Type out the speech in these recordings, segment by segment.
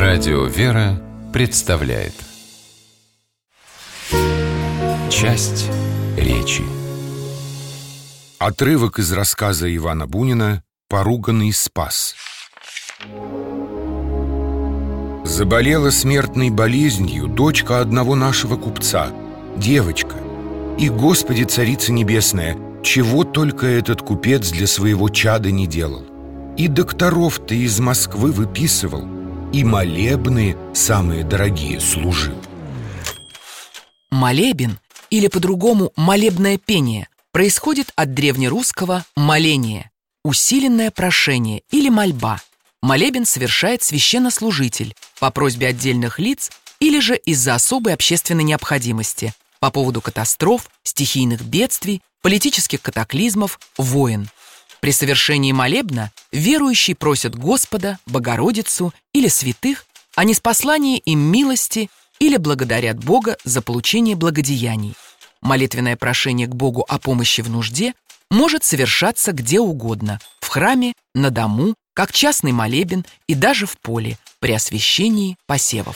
Радио «Вера» представляет часть речи. Отрывок из рассказа Ивана Бунина «Поруганный спас». Заболела смертной болезнью дочка одного нашего купца, девочка. И, Господи, Царица Небесная, чего только этот купец для своего чада не делал. И докторов-то из Москвы выписывал, и молебны самые дорогие служил. Молебен, или по-другому молебное пение, происходит от древнерусского «моление», усиленное прошение или мольба. Молебен совершает священнослужитель по просьбе отдельных лиц или же из-за особой общественной необходимости по поводу катастроф, стихийных бедствий, политических катаклизмов, войн. При совершении молебна верующие просят Господа, Богородицу или святых о ниспослании им милости или благодарят Бога за получение благодеяний. Молитвенное прошение к Богу о помощи в нужде может совершаться где угодно – в храме, на дому, как частный молебен и даже в поле при освящении посевов.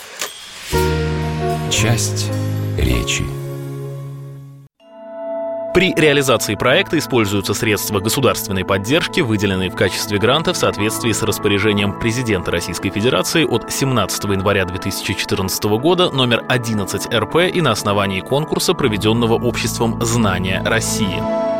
Часть речи. При реализации проекта используются средства государственной поддержки, выделенные в качестве гранта в соответствии с распоряжением президента Российской Федерации от 17 января 2014 года номер 11 РП и на основании конкурса, проведенного Обществом знания России.